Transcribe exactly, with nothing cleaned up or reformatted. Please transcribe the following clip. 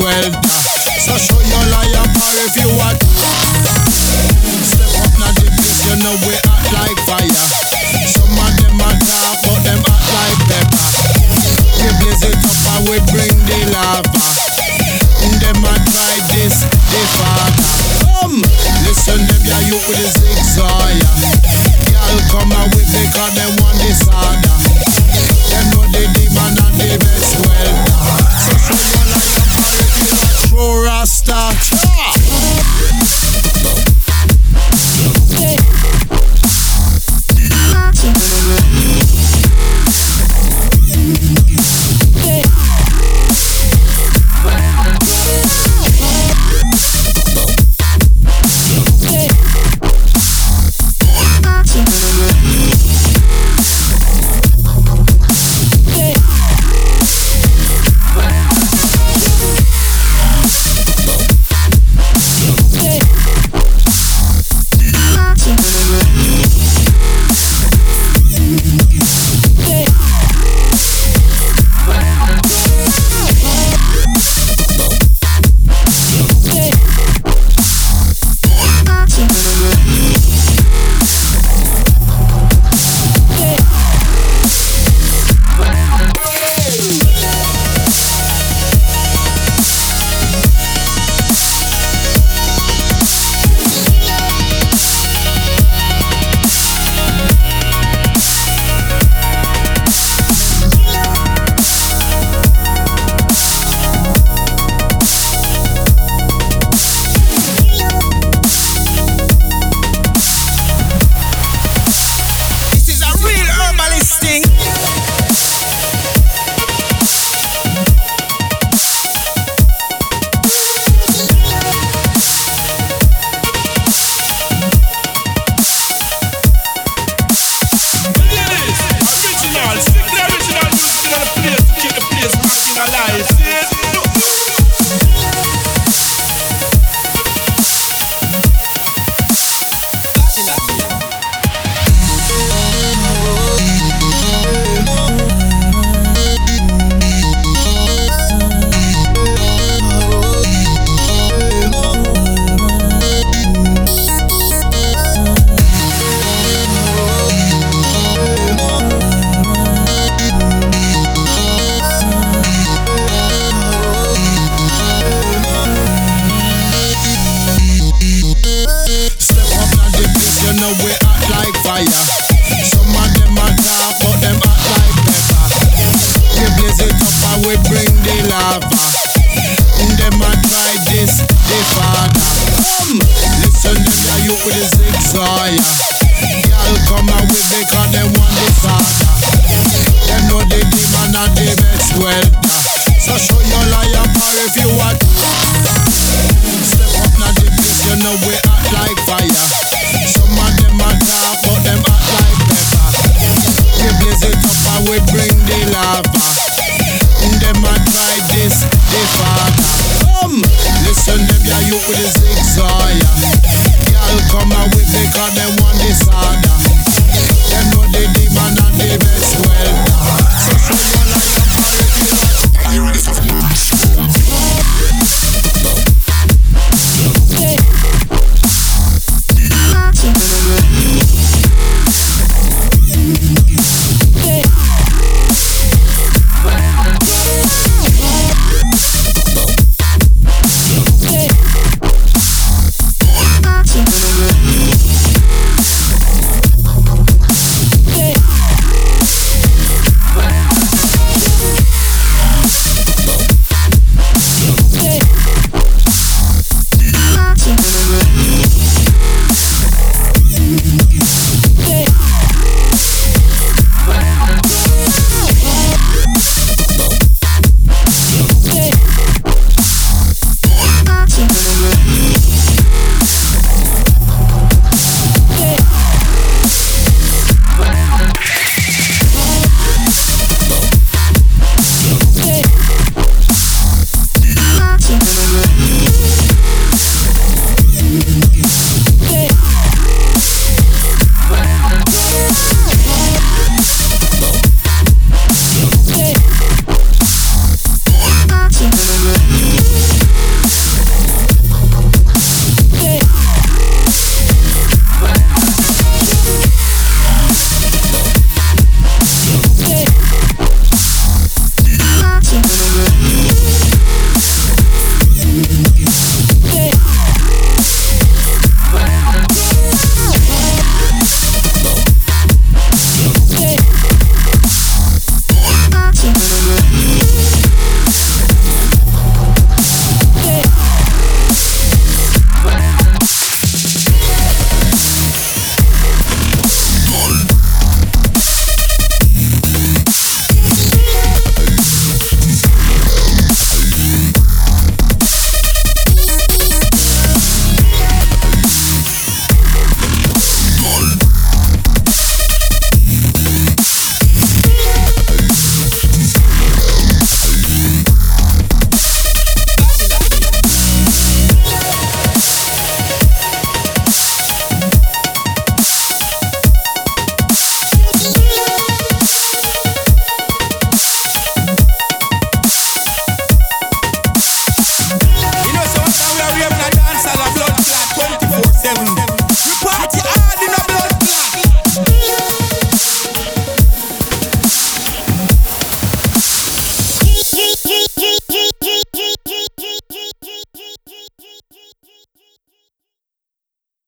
welter. So show your lion power if you want. Step up now the place, you know we act like fire. Some of them are dark, but them act like pepper. We blaze it up and we bring the lava. Them a try this, the father. Come, listen them, yeah, you with the zigzag. Y'all come out with it, cause them want this harder. Them know the demon and the best welder. So show your lion power if you not true Rasta. So show your lion power if you want. Step up now the place, you know we act like fire. Some of them are dark, but them act like pepper. We blaze it up and we bring the lava. Them a try this, the father. Come, listen them, yeah, you with the zigzag. Y'all come out with it, cause them want this hard.